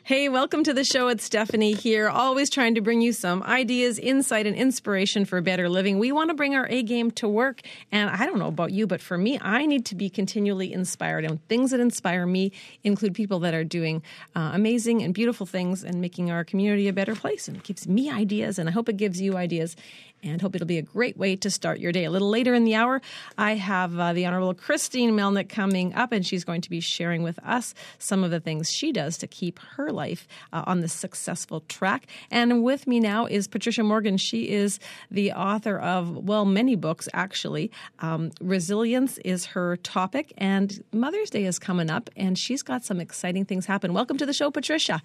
Hey, welcome to the show. It's Stephanie here, always trying to bring you some ideas, insight, and inspiration for better living. We want to bring our A game to work, and I don't know about you, but for me, I need to be continually inspired. And things that inspire me include people that are doing amazing and beautiful things and making our community a better place. And it gives me ideas, and I hope it gives you ideas, and hope it'll be a great way to start your day. A little later in the hour, I have the Honorable Christine Melnick coming up, and she's going to be sharing with us some of the things she does to keep her life on the successful track. And with me now is Patricia Morgan. She is the author of, well, many books, actually. Resilience is her topic, and Mother's Day is coming up, and she's got some exciting things happen. Welcome to the show, Patricia.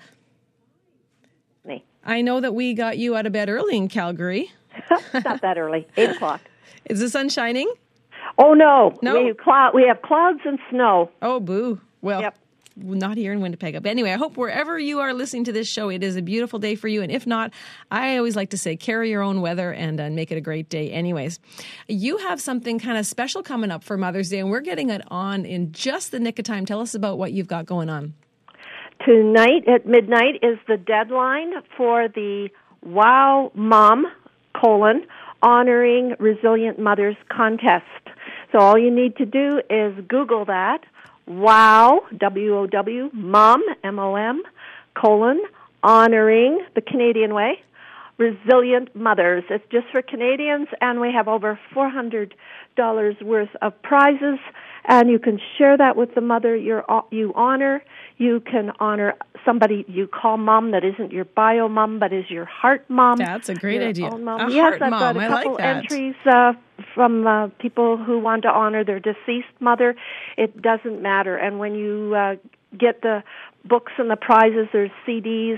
Me. I know that we got you out of bed early in Calgary. It's not that early. 8 o'clock. Is the sun shining? Oh, no. No? We have clouds and snow. Oh, boo. Well, Yep. Not here in Winnipeg. But anyway, I hope wherever you are listening to this show, it is a beautiful day for you. And if not, I always like to say, carry your own weather and make it a great day anyways. You have something kind of special coming up for Mother's Day, and we're getting it on in just the nick of time. Tell us about what you've got going on. Tonight at midnight is the deadline for the Wow Mom, Honoring Resilient Mothers contest. So all you need to do is Google that, WOW, W-O-W, Mom, M-O-M, Honoring, the Canadian way, Resilient Mothers. It's just for Canadians, and we have over $400 worth of prizes, and you can share that with the mother you honor. You can honor somebody you call mom that isn't your bio mom, but is your heart mom. That's a great idea. Own mom. A Yes, heart I've mom. got a I couple like that. entries from people who want to honor their deceased mother. It doesn't matter. And when you get the books and the prizes, there's CDs.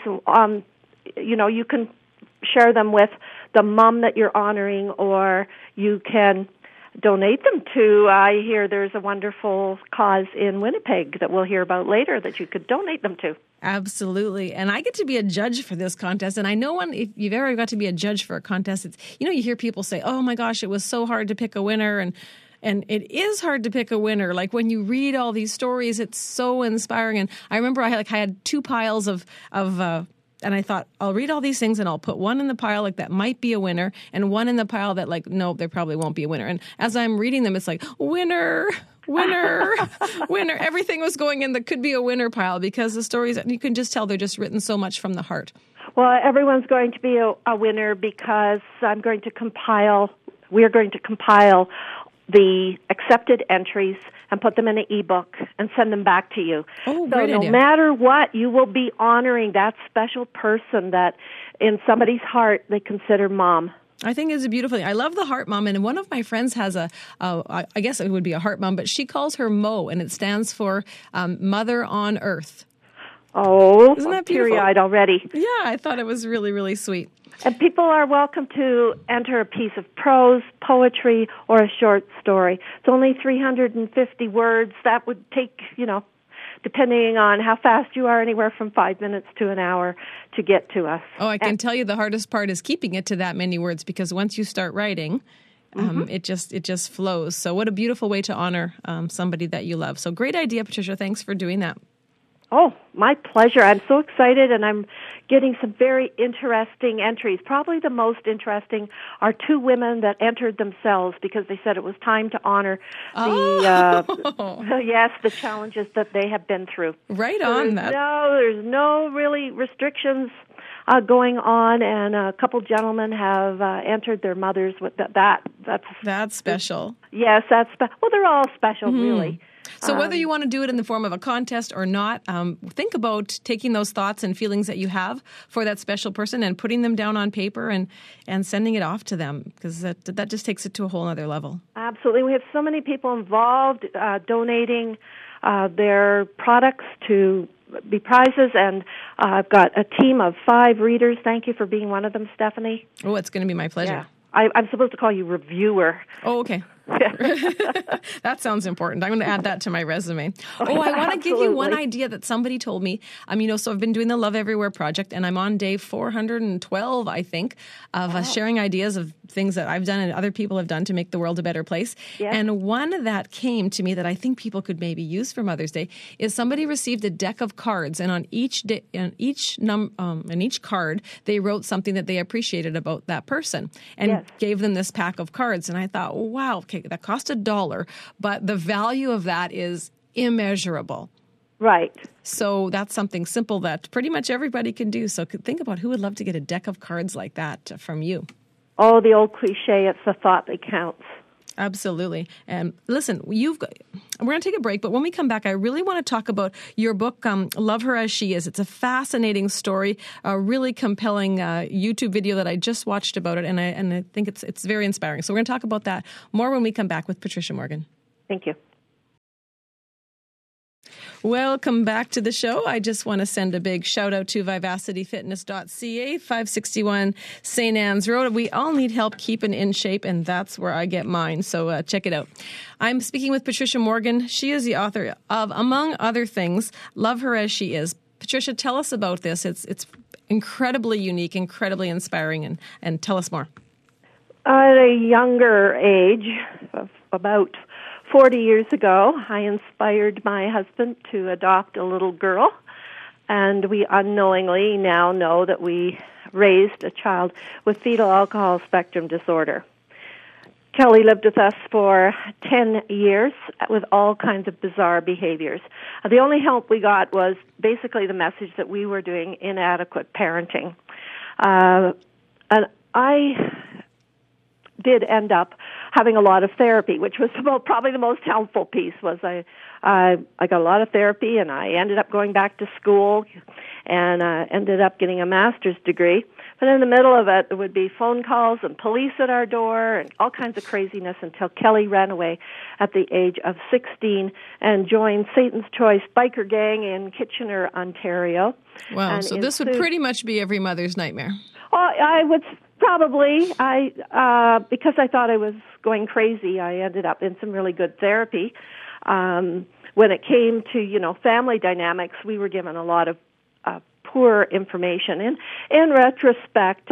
You can share them with the mom that you're honoring, or you can donate them to. I hear there's a wonderful cause in Winnipeg that we'll hear about later that you could donate them to. Absolutely. And I get to be a judge for this contest. And I know if you've ever got to be a judge for a contest, it's, you hear people say, oh my gosh, it was so hard to pick a winner. And it is hard to pick a winner. Like when you read all these stories, it's so inspiring. And I remember I had two piles of and I thought, I'll read all these things and I'll put one in the pile like that might be a winner, and one in the pile that like, no, there probably won't be a winner. And as I'm reading them, it's like, winner, winner, winner. Everything was going in that could be a winner pile because the stories, you can just tell they're just written so much from the heart. Well, everyone's going to be a winner because we're going to compile the accepted entries and put them in an ebook and send them back to you. Oh, so great no idea. matter what, you will be honoring that special person that in somebody's heart they consider mom. I think it's a beautiful thing. I love the heart mom, and one of my friends has I guess it would be a heart mom, but she calls her Mo, and it stands for Mother on Earth. Oh, isn't that beautiful? Teary-eyed already. Yeah, I thought it was really, really sweet. And people are welcome to enter a piece of prose, poetry, or a short story. It's only 350 words. That would take, depending on how fast you are, anywhere from 5 minutes to an hour to get to us. Oh, I can tell you the hardest part is keeping it to that many words, because once you start writing, it just flows. So what a beautiful way to honor somebody that you love. So great idea, Patricia. Thanks for doing that. Oh, my pleasure. I'm so excited, and I'm getting some very interesting entries. Probably the most interesting are two women that entered themselves because they said it was time to honor the challenges that they have been through. Right so on that. There's no really restrictions going on, and a couple gentlemen have entered their mothers with That's special. Yes, well, they're all special, really. So whether you want to do it in the form of a contest or not, think about taking those thoughts and feelings that you have for that special person and putting them down on paper and sending it off to them, because that just takes it to a whole other level. Absolutely. We have so many people involved donating their products to be prizes, and I've got a team of 5 readers. Thank you for being one of them, Stephanie. Oh, it's going to be my pleasure. Yeah. I'm supposed to call you reviewer. Oh, okay. That sounds important. I'm going to add that to my resume. Oh, I want to give you one idea that somebody told me. So I've been doing the Love Everywhere project, and I'm on day 412, I think, of sharing ideas of things that I've done and other people have done to make the world a better place. Yes. And one that came to me that I think people could maybe use for Mother's Day is somebody received a deck of cards, and on each card they wrote something that they appreciated about that person, and gave them this pack of cards. And I thought, wow, okay, that cost $1, but the value of that is immeasurable. Right. So that's something simple that pretty much everybody can do. So think about who would love to get a deck of cards like that from you. Oh, the old cliche, it's the thought that counts. Absolutely. And listen, we're going to take a break, but when we come back, I really want to talk about your book, Love Her As She Is. It's a fascinating story, a really compelling YouTube video that I just watched about it, and I think it's very inspiring. So we're going to talk about that more when we come back with Patricia Morgan. Thank you. Welcome back to the show. I just want to send a big shout out to vivacityfitness.ca, 561 St. Anne's Road. We all need help keeping in shape, and that's where I get mine. So check it out. I'm speaking with Patricia Morgan. She is the author of, among other things, Love Her As She Is. Patricia, tell us about this. It's incredibly unique, incredibly inspiring, and tell us more. At a younger age, of about 40 years ago, I inspired my husband to adopt a little girl, and we unknowingly now know that we raised a child with fetal alcohol spectrum disorder. Kelly lived with us for 10 years with all kinds of bizarre behaviors. The only help we got was basically the message that we were doing inadequate parenting. And I did end up having a lot of therapy, which was probably the most helpful piece. Was I got a lot of therapy, and I ended up going back to school, and ended up getting a master's degree. But in the middle of it, there would be phone calls and police at our door and all kinds of craziness until Kelly ran away at the age of 16 and joined Satan's Choice biker gang in Kitchener, Ontario. Wow, so this would pretty much be every mother's nightmare. Oh, I would probably. Because I thought I was going crazy, I ended up in some really good therapy. When it came to, family dynamics, we were given a lot of poor information. In retrospect,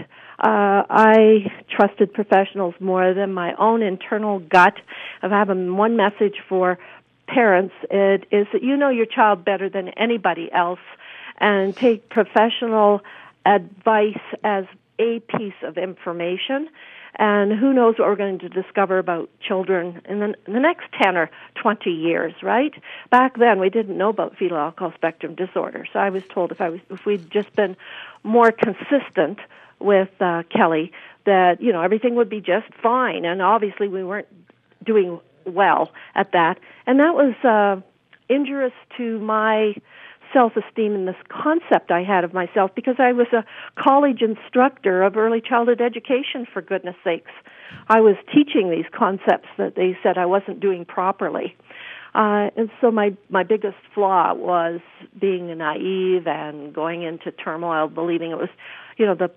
I trusted professionals more than my own internal gut of having one message for parents. It is that you know your child better than anybody else, and take professional advice as a piece of information. And who knows what we're going to discover about children in the next 10 or 20 years, right? Back then, we didn't know about fetal alcohol spectrum disorder. So I was told if we'd just been more consistent with Kelly, that, everything would be just fine. And obviously, we weren't doing well at that. And that was injurious to my self-esteem and this concept I had of myself, because I was a college instructor of early childhood education, for goodness sakes. I was teaching these concepts that they said I wasn't doing properly. And so my biggest flaw was being naive and going into turmoil, believing it was, the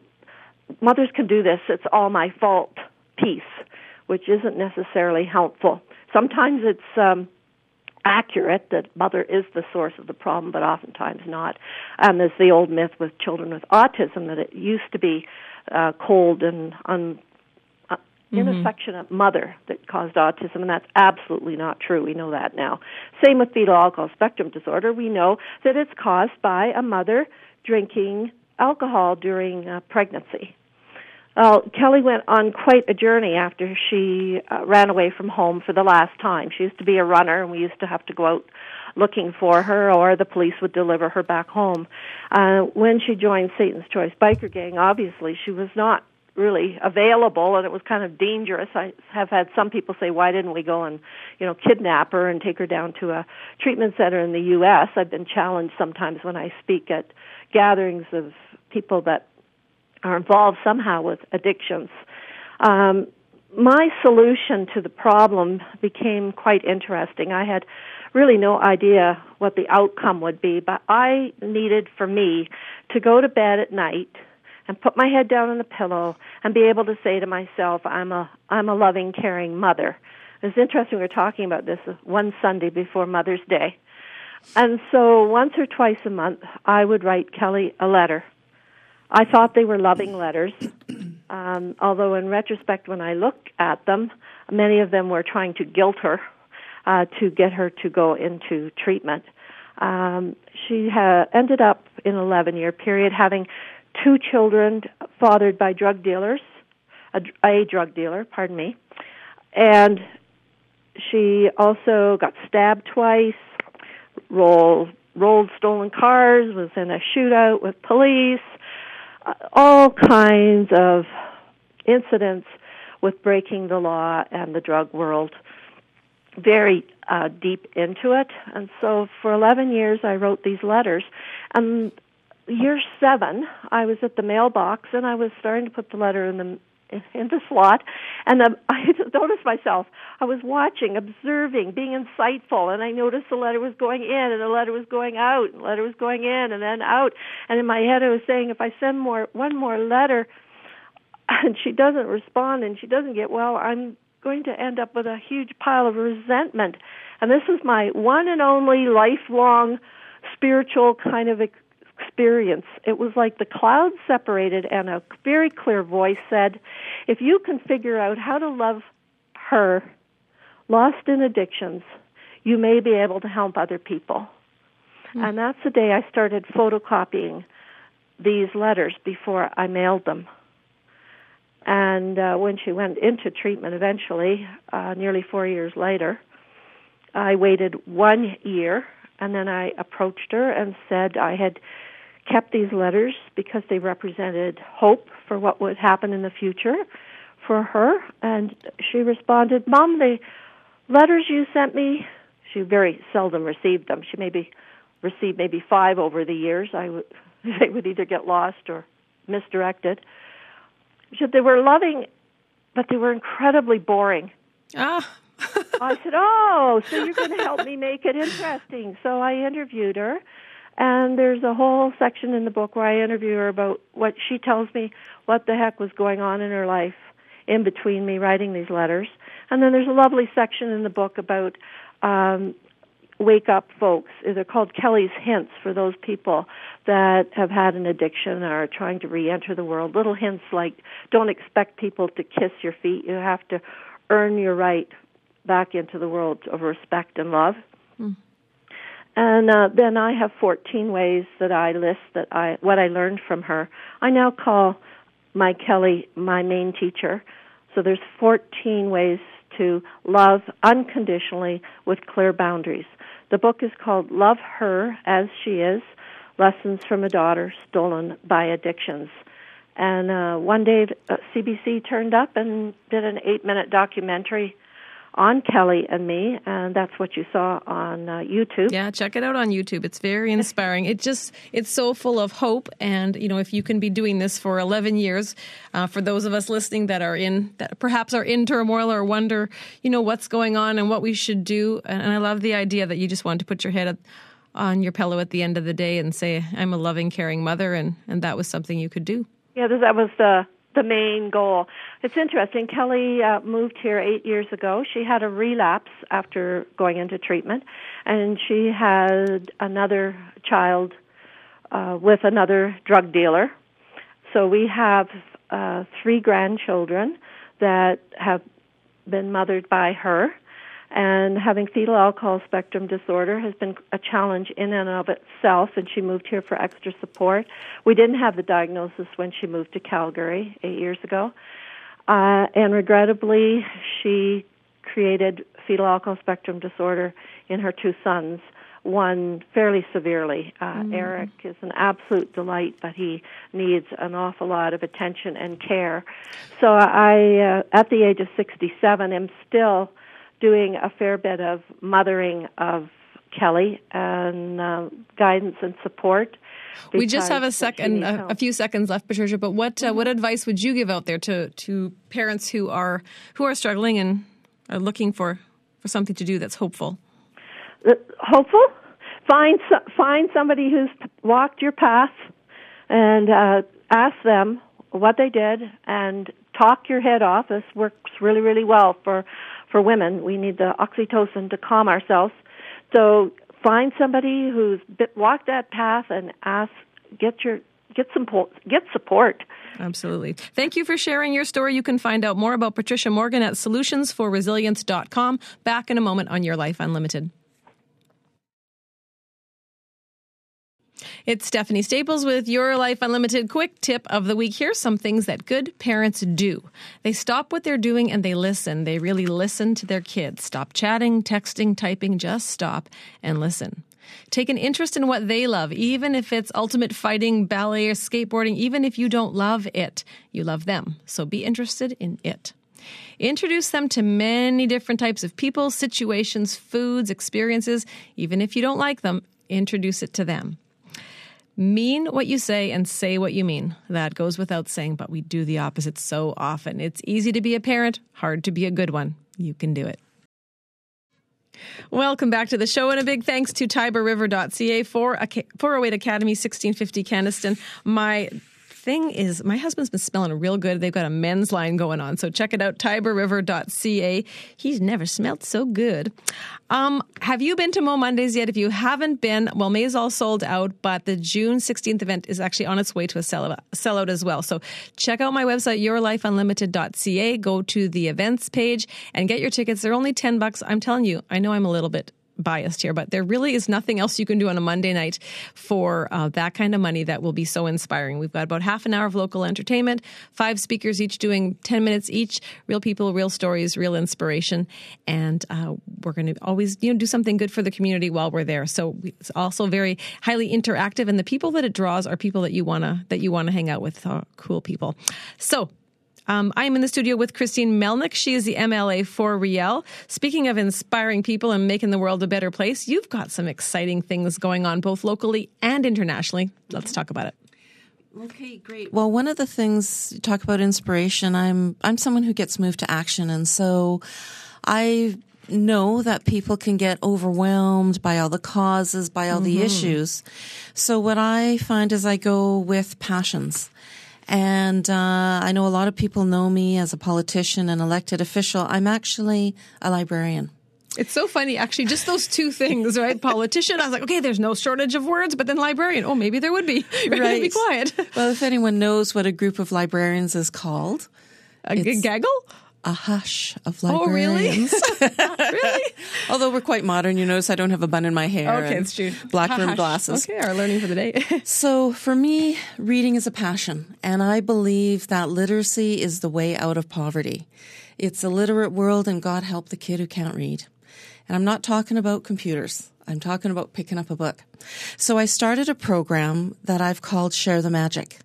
mothers can do this, it's all my fault piece, which isn't necessarily helpful. Sometimes it's accurate that mother is the source of the problem, but oftentimes not. There's the old myth with children with autism that it used to be cold and inaffectionate mother that caused autism, and that's absolutely not true. We know that now. Same with fetal alcohol spectrum disorder. We know that it's caused by a mother drinking alcohol during pregnancy. Kelly went on quite a journey after she ran away from home for the last time. She used to be a runner, and we used to have to go out looking for her, or the police would deliver her back home. When she joined Satan's Choice biker gang, obviously she was not really available, and it was kind of dangerous. I have had some people say, why didn't we go and, kidnap her and take her down to a treatment center in the U.S.? I've been challenged sometimes when I speak at gatherings of people that are involved somehow with addictions. My solution to the problem became quite interesting. I had really no idea what the outcome would be, but I needed for me to go to bed at night and put my head down on the pillow and be able to say to myself, I'm a loving, caring mother. It's interesting we were talking about this one Sunday before Mother's Day. And so once or twice a month, I would write Kelly a letter. I thought they were loving letters, although in retrospect, when I look at them, many of them were trying to guilt her to get her to go into treatment. She ended up in an 11-year period having 2 children fathered by drug dealers, a drug dealer, pardon me, and she also got stabbed twice, rolled stolen cars, was in a shootout with police, all kinds of incidents with breaking the law and the drug world, very deep into it. And so for 11 years I wrote these letters. And year 7, I was at the mailbox and I was starting to put the letter in the slot, and I noticed myself. I was watching, observing, being insightful, and I noticed the letter was going in, and the letter was going out, and the letter was going in, and then out. And in my head, I was saying, if I send one more letter, and she doesn't respond, and she doesn't get well, I'm going to end up with a huge pile of resentment. And this is my one and only lifelong spiritual kind of experience. It was like the clouds separated and a very clear voice said, if you can figure out how to love her, lost in addictions, you may be able to help other people. Mm-hmm. And that's the day I started photocopying these letters before I mailed them. And when she went into treatment eventually, nearly 4 years later, I waited 1 year, and then I approached her and said I had kept these letters because they represented hope for what would happen in the future for her. And she responded, Mom, the letters you sent me, she very seldom received them. She received maybe 5 over the years. They would either get lost or misdirected. She said they were loving, but they were incredibly boring. I said, oh, so you're going to help me make it interesting. So I interviewed her. And there's a whole section in the book where I interview her about what she tells me what the heck was going on in her life in between me writing these letters. And then there's a lovely section in the book about wake up folks. They're called Kelly's Hints for those people that have had an addiction or are trying to re-enter the world. Little hints like don't expect people to kiss your feet. You have to earn your right back into the world of respect and love. Mm. And then I have 14 ways that I list what I learned from her. I now call my Kelly my main teacher. So there's 14 ways to love unconditionally with clear boundaries. The book is called Love Her As She Is, Lessons from a Daughter Stolen by Addictions. And one day CBC turned up and did an 8-minute documentary on Kelly and me, and that's what you saw on YouTube. Yeah, check it out on YouTube. It's very inspiring. It's so full of hope, and if you can be doing this for 11 years, for those of us listening that perhaps are in turmoil or wonder, what's going on and what we should do, and I love the idea that you just want to put your head on your pillow at the end of the day and say, I'm a loving, caring mother, and that was something you could do. Yeah, that was the main goal. It's interesting. Kelly moved here 8 years ago. She had a relapse after going into treatment, and she had another child with another drug dealer. So we have 3 grandchildren that have been mothered by her, and having fetal alcohol spectrum disorder has been a challenge in and of itself, and she moved here for extra support. We didn't have the diagnosis when she moved to Calgary 8 years ago, and regrettably, she created fetal alcohol spectrum disorder in her 2 sons, one fairly severely. Eric is an absolute delight, but he needs an awful lot of attention and care. So I, at the age of 67, am still doing a fair bit of mothering of Kelly and guidance and support. We just have a few seconds left, Patricia. But what advice would you give out there to parents who are struggling and are looking for something to do that's hopeful? Hopeful? Find somebody who's walked your path and ask them what they did and talk your head off. This works really, really well for women. We need the oxytocin to calm ourselves. So find somebody who's walked that path and get support. Absolutely. Thank you for sharing your story. You can find out more about Patricia Morgan at solutionsforresilience.com. Back in a moment on Your Life Unlimited. It's Stephanie Staples with Your Life Unlimited. Quick tip of the week. Here's some things that good parents do. They stop what they're doing and they listen. They really listen to their kids. Stop chatting, texting, typing. Just stop and listen. Take an interest in what they love, even if it's ultimate fighting, ballet, or skateboarding. Even if you don't love it, you love them. So be interested in it. Introduce them to many different types of people, situations, foods, experiences. Even if you don't like them, introduce it to them. Mean what you say and say what you mean. That goes without saying, but we do the opposite so often. It's easy to be a parent, hard to be a good one. You can do it. Welcome back to the show, and a big thanks to TiberRiver.ca, 408 Academy, 1650 Caniston. My husband's been smelling real good. They've got a men's line going on, so check it out, TiberRiver.ca. He's never smelled so good. Have you been to Mo Mondays yet? If you haven't been, well, May's all sold out, but the June 16th event is actually on its way to a sellout as well. So check out my website, yourlifeunlimited.ca. Go to the events page and get your tickets. They're only $10. I'm telling you, I know I'm a little bit biased here, but there really is nothing else you can do on a Monday night for that kind of money that will be so inspiring. We've got about half an hour of local entertainment, 5 speakers each doing 10 minutes each, real people, real stories, real inspiration, and we're going to always do something good for the community while we're there. So it's also very highly interactive, and the people that it draws are people that you want to hang out with, cool people. So I am in the studio with Christine Melnick. She is the MLA for Riel. Speaking of inspiring people and making the world a better place, you've got some exciting things going on both locally and internationally. Let's talk about it. Okay, great. Well, one of the things, talk about inspiration, I'm someone who gets moved to action, and so I know that people can get overwhelmed by all the causes, by all the issues. So what I find is I go with passions. And I know a lot of people know me as a politician and elected official. I'm actually a librarian. It's so funny, actually, just those two things, right? Politician, I was like, okay, there's no shortage of words, but then librarian, oh, maybe there would be. Right. Be quiet. Well, if anyone knows what a group of librarians is called. A gaggle? A hush of librarians. Oh, really? Really? Although we're quite modern, you notice I don't have a bun in my hair. Okay, it's true. Black rimmed glasses. Okay, our learning for the day. So for me, reading is a passion, and I believe that literacy is the way out of poverty. It's a literate world, and God help the kid who can't read. And I'm not talking about computers. I'm talking about picking up a book. So I started a program that I've called Share the Magic.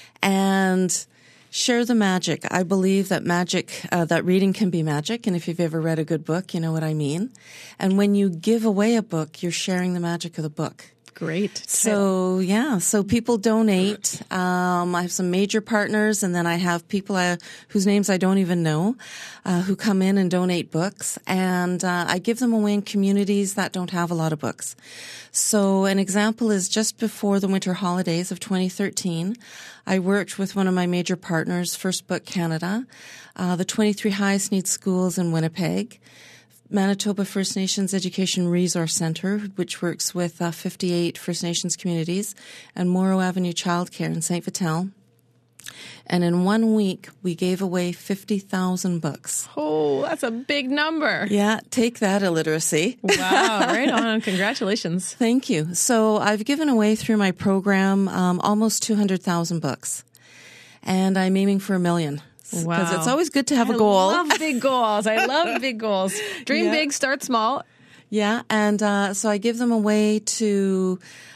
And Share the Magic. I believe that that reading can be magic. And if you've ever read a good book, you know what I mean. And when you give away a book, you're sharing the magic of the book. Great. So, so people donate. I have some major partners, and then I have people whose names I don't even know who come in and donate books. And I give them away in communities that don't have a lot of books. So an example is just before the winter holidays of 2013, I worked with one of my major partners, First Book Canada, the 23 highest need schools in Winnipeg, Manitoba First Nations Education Resource Centre, which works with 58 First Nations communities, and Morrow Avenue Childcare in St. Vital. And in 1 week, we gave away 50,000 books. Oh, that's a big number. Yeah, take that, illiteracy. Wow, right on. Congratulations. Thank you. So I've given away through my program almost 200,000 books, and I'm aiming for 1 million. Wow. Because it's always good to have a goal. I love big goals. I love big goals. Dream big, start small. Yeah, and so I give them away to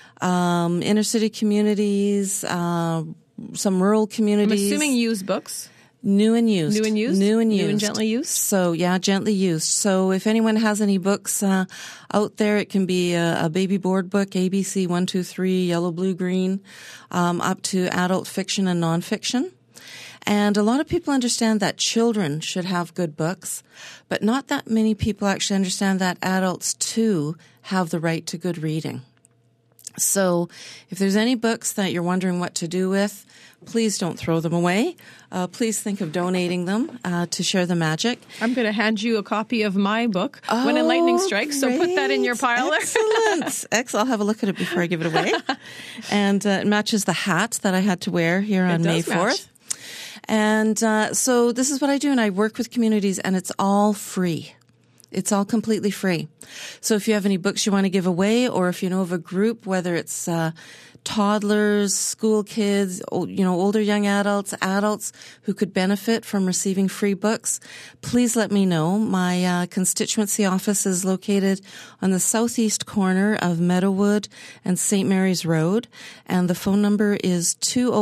inner city communities, some rural communities. I'm assuming used books. New and used. New and used? New and used. New and gently used? So, yeah, gently used. So if anyone has any books out there, it can be a baby board book, ABC 1, 2, 3, yellow, blue, green, up to adult fiction and nonfiction. And a lot of people understand that children should have good books, but not that many people actually understand that adults, too, have the right to good reading. So if there's any books that you're wondering what to do with, please don't throw them away. Please think of donating them to share the magic. I'm going to hand you a copy of my book, When Enlightening Strikes, so put that in your pile. Excellent. Excellent. I'll have a look at it before I give it away. And it matches the hat that I had to wear here on May 4th. And so this is what I do, and I work with communities, and it's all free. It's all completely free. So if you have any books you want to give away, or if you know of a group, whether it's toddlers, school kids, older young adults who could benefit from receiving free books, please let me know. My constituency office is located on the southeast corner of Meadowwood and St. Mary's Road, and the phone number is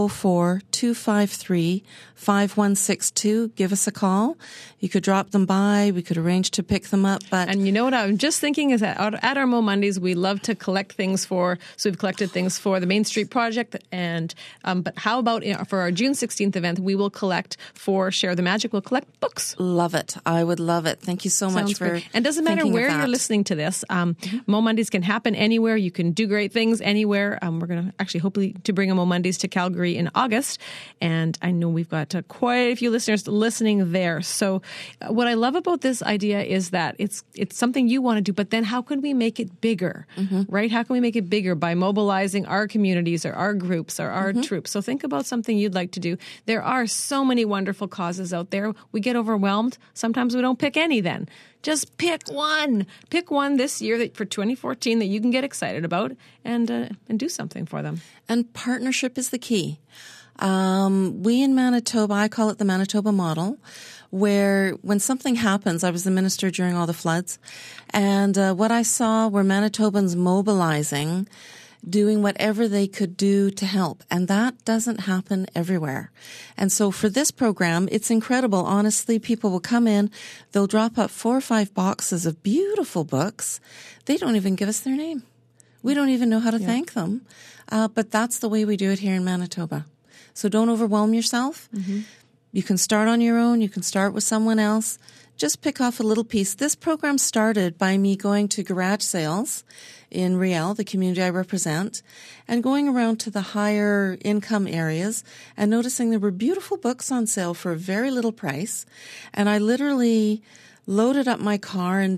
204-253-5162. Give us a call. You could drop them by. We could arrange to pick them up. And you know what I'm just thinking is that at our Mo Mondays, we love to collect things so we've collected things for the Main Street Project. And but how about for our June 16th event, we will collect for Share the Magic. We'll collect books. Love it. I would love it. Thank you so much for great. And it doesn't matter where you're listening to this. Mo Mondays can happen anywhere. You can do great things anywhere. We're going to actually hopefully to bring a Mo Mondays to Calgary in August. And I know we've got quite a few listeners listening there. So what I love about this idea is that it's something you want to do, but then how can we make it bigger, right? How can we make it bigger by mobilizing our communities or our groups or our troops? So think about something you'd like to do. There are so many wonderful causes out there. We get overwhelmed. Sometimes we don't pick any then. Just pick one. Pick one this year for 2014 that you can get excited about and do something for them. And partnership is the key. We in Manitoba, I call it the Manitoba model, where when something happens, I was the minister during all the floods, and what I saw were Manitobans mobilizing, doing whatever they could do to help. And that doesn't happen everywhere. And so for this program, it's incredible. Honestly, people will come in, they'll drop up 4 or 5 boxes of beautiful books. They don't even give us their name. We don't even know how to thank them. But that's the way we do it here in Manitoba. So don't overwhelm yourself. You can start on your own. You can start with someone else. Just pick off a little piece. This program started by me going to garage sales in Riel, the community I represent, and going around to the higher income areas and noticing there were beautiful books on sale for a very little price. And I literally loaded up my car and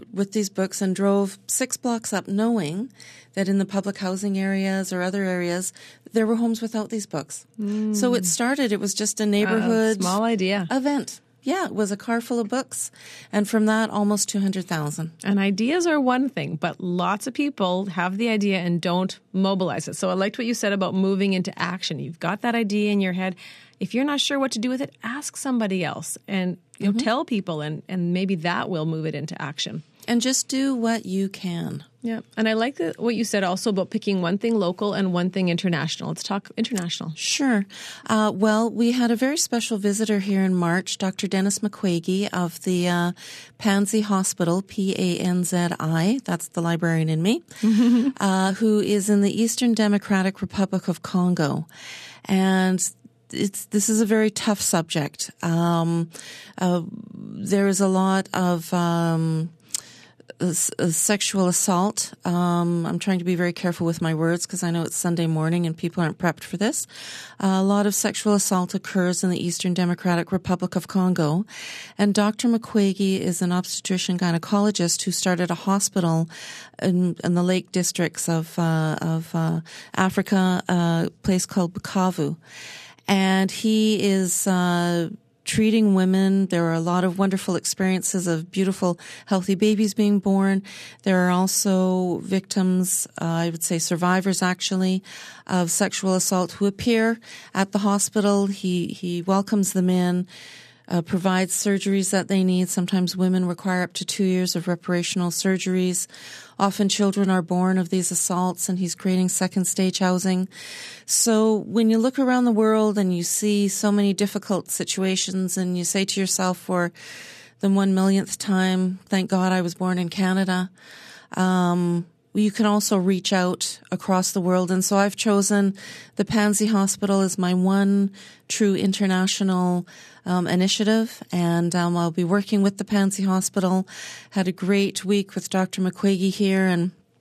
drove 6 blocks up, knowing that in the public housing areas or other areas, there were homes without these books. So it was just a neighborhood small idea event. Yeah, it was a car full of books. And from that, almost 200,000. And ideas are one thing, but lots of people have the idea and don't mobilize it. So I liked what you said about moving into action. You've got that idea in your head. If you're not sure what to do with it, ask somebody else and tell people, and maybe that will move it into action. And just do what you can. Yeah. And I like what you said also about picking one thing local and one thing international. Let's talk international. Sure. Well, we had a very special visitor here in March, Dr. Dennis McQuagey of the Panzi Hospital, Panzi, that's the librarian in me, who is in the Eastern Democratic Republic of Congo. And this is a very tough subject. There is a lot of sexual assault. I'm trying to be very careful with my words because I know it's Sunday morning and people aren't prepped for this. A lot of sexual assault occurs in the Eastern Democratic Republic of Congo. And Dr. McQuagey is an obstetrician gynecologist who started a hospital in the Lake Districts of Africa, a place called Bukavu. And he is treating women. There are a lot of wonderful experiences of beautiful, healthy babies being born. There are also victims, I would say survivors actually, of sexual assault who appear at the hospital. He welcomes them in, provides surgeries that they need. Sometimes women require up to 2 years of reparational surgeries. Often children are born of these assaults, and he's creating second stage housing. So when you look around the world and you see so many difficult situations and you say to yourself for the 1,000,000th time, thank God I was born in Canada, you can also reach out across the world. And so I've chosen the Panzi Hospital as my one true international initiative. And I'll be working with the Panzi Hospital. Had a great week with Dr. McQuagey here, and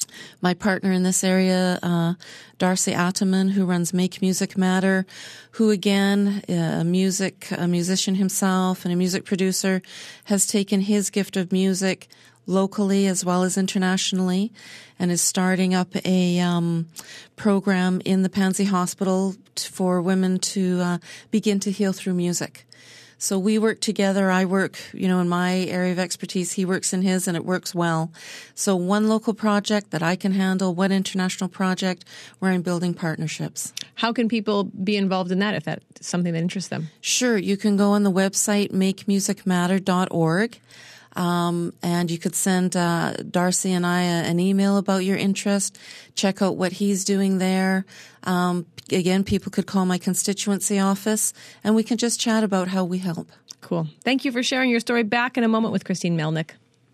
My partner in this area, Darcy Ataman, who runs Make Music Matter, who again, a musician himself and a music producer, has taken his gift of music locally as well as internationally, and is starting up a program in the Pansy Hospital for women to begin to heal through music. So we work together. I work, in my area of expertise. He works in his, and it works well. So one local project that I can handle, one international project where I'm building partnerships. How can people be involved in that if that's something that interests them? Sure. You can go on the website, makemusicmatter.org. And you could send Darcy and I an email about your interest. Check out what he's doing there. Again, people could call my constituency office, and we can just chat about how we help. Cool. Thank you for sharing your story. Back in a moment with Christine Melnick.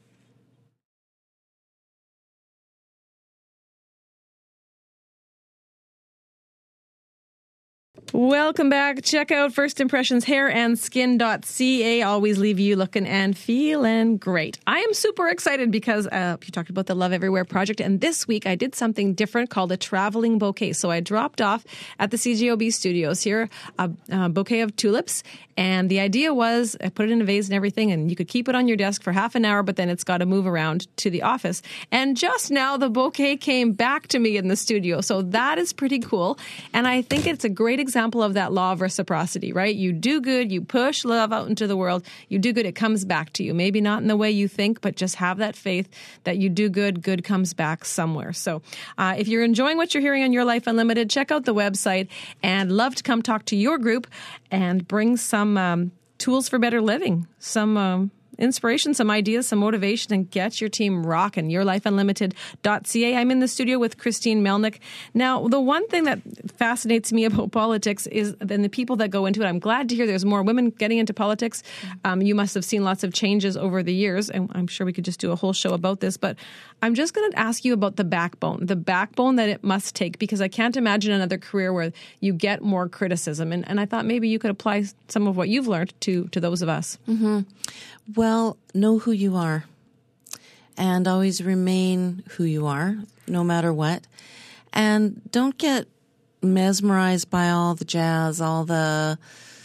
Welcome back. Check out First Impressions hairandskin.ca. Always leave you looking and feeling great. I am super excited because you talked about the Love Everywhere project, and this week I did something different called a traveling bouquet. So I dropped off at the CJOB studios here a bouquet of tulips, and the idea was I put it in a vase and everything, and you could keep it on your desk for half an hour, but then it's got to move around to the office. And just now the bouquet came back to me in the studio, so that is pretty cool, and I think it's a great example of that law of reciprocity, right? You do good, you push love out into the world, you do good, it comes back to you. Maybe not in the way you think, but just have that faith that you do good, good comes back somewhere. So if you're enjoying what you're hearing on Your Life Unlimited, check out the website, and love to come talk to your group and bring some tools for better living, some inspiration, some ideas, some motivation, and get your team rocking. YourLifeUnlimited.ca. I'm in the studio with Christine Melnick. Now, the one thing that fascinates me about politics is then the people that go into it. I'm glad to hear there's more women getting into politics. You must have seen lots of changes over the years, and I'm sure we could just do a whole show about this, but I'm just going to ask you about the backbone that it must take, because I can't imagine another career where you get more criticism. And I thought maybe you could apply some of what you've learned to those of us. Mm-hmm. Well, know who you are, and always remain who you are, no matter what. And don't get mesmerized by all the jazz, all the,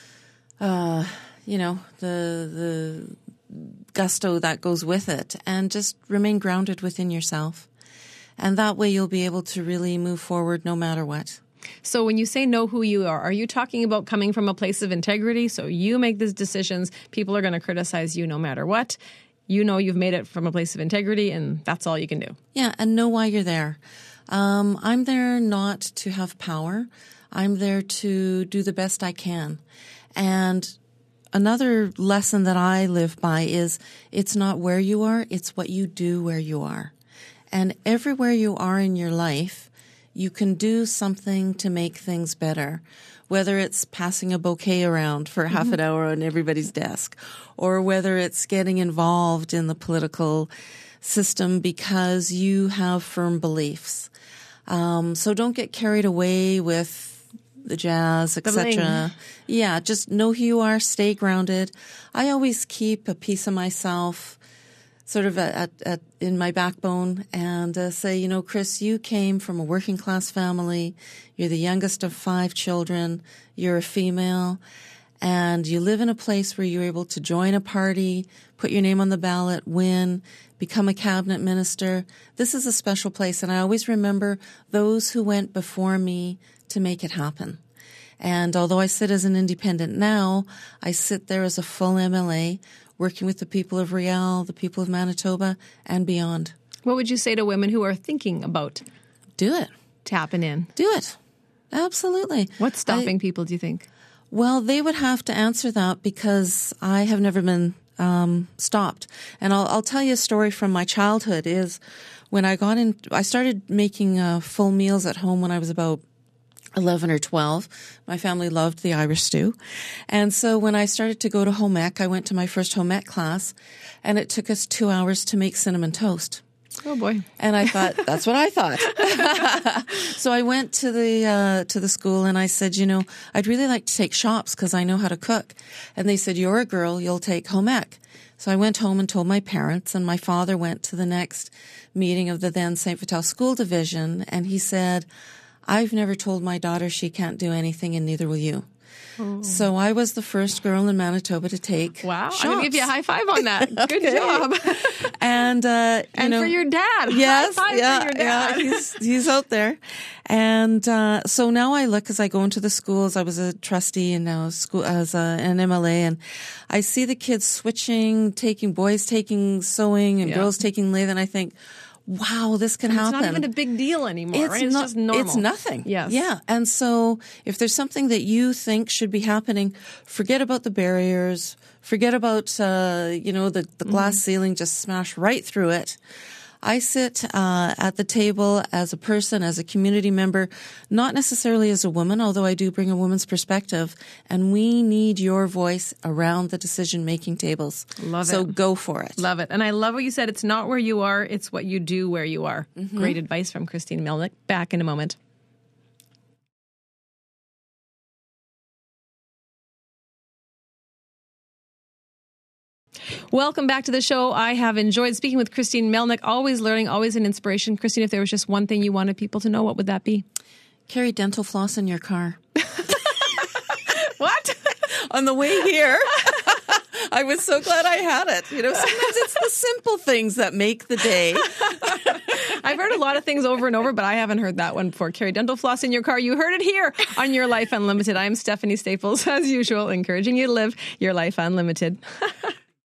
the gusto that goes with it, and just remain grounded within yourself. And that way you'll be able to really move forward no matter what. So when you say know who you are you talking about coming from a place of integrity? So you make these decisions, people are going to criticize you no matter what. You know you've made it from a place of integrity, and that's all you can do. Yeah, and know why you're there. I'm there not to have power. I'm there to do the best I can. And another lesson that I live by is it's not where you are, it's what you do where you are. And everywhere you are in your life, you can do something to make things better, whether it's passing a bouquet around for half an hour on everybody's desk, or whether it's getting involved in the political system because you have firm beliefs. So don't get carried away with the jazz, etc. Yeah, just know who you are, stay grounded. I always keep a piece of myself sort of in my backbone and say, Chris, you came from a working class family. You're the youngest of 5 children. You're a female, and you live in a place where you're able to join a party, put your name on the ballot, win, become a cabinet minister. This is a special place, and I always remember those who went before me to make it happen. And although I sit as an independent now, I sit there as a full MLA, working with the people of Riel, the people of Manitoba, and beyond. What would you say to women who are thinking about do it, tapping in? Do it. Absolutely. What's stopping people, do you think? Well, they would have to answer that, because I have never been stopped. And I'll tell you a story from my childhood. Is when I started making full meals at home when I was about 11 or 12. My family loved the Irish stew. And so when I started to go to home ec, I went to my first home ec class, and it took us 2 hours to make cinnamon toast. Oh boy. And I thought, that's what I thought. So I went to the school and I said, I'd really like to take shops because I know how to cook. And they said, you're a girl, you'll take home ec. So I went home and told my parents, and my father went to the next meeting of the then St. Vital School Division, and he said, I've never told my daughter she can't do anything, and neither will you. So I was the first girl in Manitoba to take Wow. shops. I'm going to give you a high five on that. Good job. And, For your dad. Yes. High five for your dad. Yeah, he's out there. And, so now I look as I go into the schools. I was a trustee and now an MLA, and I see the kids switching, boys taking sewing and girls taking lathe, and I think, wow, this can happen. It's not even a big deal anymore, right? It's just normal. It's nothing. Yes. Yeah. And so if there's something that you think should be happening, forget about the barriers, forget about, the glass ceiling, just smash right through it. I sit at the table as a person, as a community member, not necessarily as a woman, although I do bring a woman's perspective, and we need your voice around the decision-making tables. Love it. So go for it. Love it. And I love what you said. It's not where you are, it's what you do where you are. Great advice from Christine Melnick. Back in a moment. Welcome back to the show. I have enjoyed speaking with Christine Melnick. Always learning, always an inspiration. Christine, if there was just one thing you wanted people to know, what would that be? Carry dental floss in your car. What? On the way here, I was so glad I had it. Sometimes it's the simple things that make the day. I've heard a lot of things over and over, but I haven't heard that one before. Carry dental floss in your car. You heard it here on Your Life Unlimited. I'm Stephanie Staples, as usual, encouraging you to live your life unlimited.